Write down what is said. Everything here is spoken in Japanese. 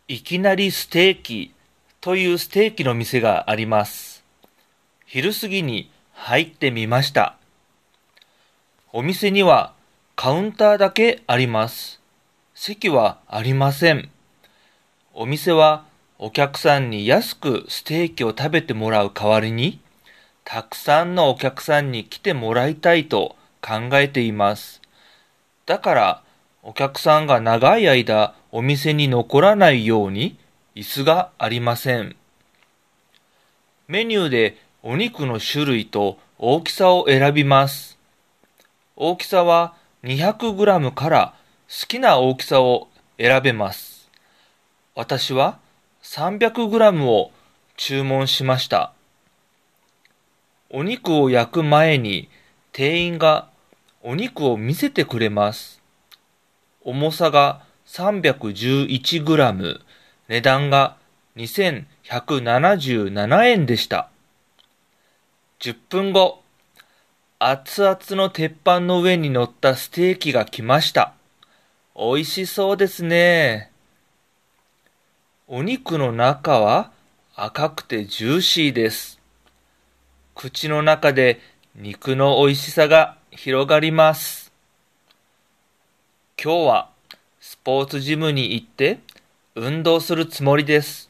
いきなりステーキというステーキの店があります。昼過ぎに入ってみました。お店にはカウンターだけあります。席はありません。お店はお客さんに安くステーキを食べてもらう代わりに、たくさんのお客さんに来てもらいたいと考えています。だからお客さんが長い間お店に残らないように椅子がありません。メニューでお肉の種類と大きさを選びます。大きさは 200g から好きな大きさを選べます。私は 300g を注文しました。お肉を焼く前に店員がお肉を見せてくれます。重さが 311g、値段が2177円でした。10分後、熱々の鉄板の上に乗ったステーキが来ました。美味しそうですね。お肉の中は赤くてジューシーです。口の中で肉の美味しさが広がります。今日はスポーツジムに行って運動するつもりです。